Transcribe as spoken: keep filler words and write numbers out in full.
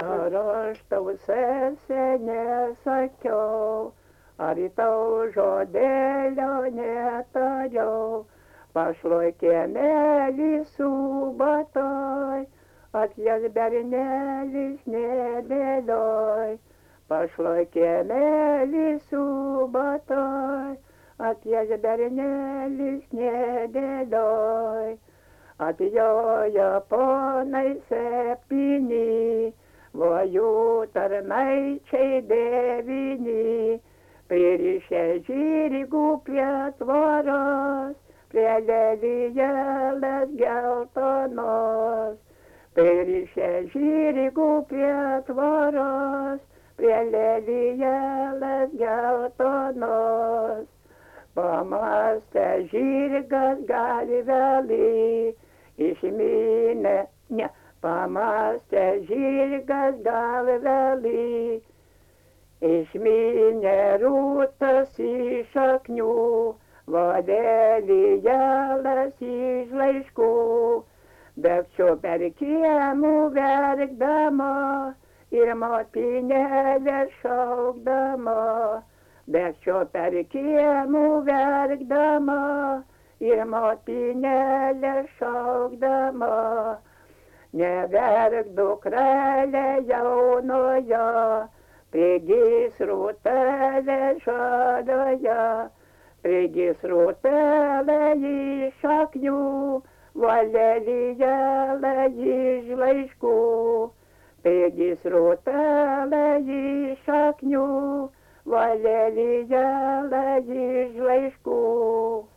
Ar aš tau sesė nesakiau, ar į tau žodelio netariau, pašloj kiemelį su batoj, atjas bernelis nedėlioj, pašloj kiemelį su batoj, atjas bernelis nedėlioj. Atjoja ponai septyni, vojų tarnaičiai devyni, pririšę žirgų prie tvoros, prie lelijelės geltonos. Pririšę žirgų prie tvoros, prie lelijelės geltonos. Pamastė žirgas galvelį, išmynė, ne, pamastė žirgas galvelį, išmynė rūtas iš šaknių, vadelį jelas iš laiškų, bėgčiau per kiemų verkdama ir motinėlę šaukdama. Bėgčiau per kiemų verkdama ir motinėlę šaukdama. Neverk dukrelė jaunoja, prigis rūtelė žalioje, prigis rūtelė iš šaknių, valelyjelė iš laiškų, prigis rūtelė iš šaknių, valelyjelė iš laiškų.